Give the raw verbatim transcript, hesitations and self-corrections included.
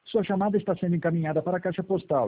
Sua chamada está sendo encaminhada para a caixa postal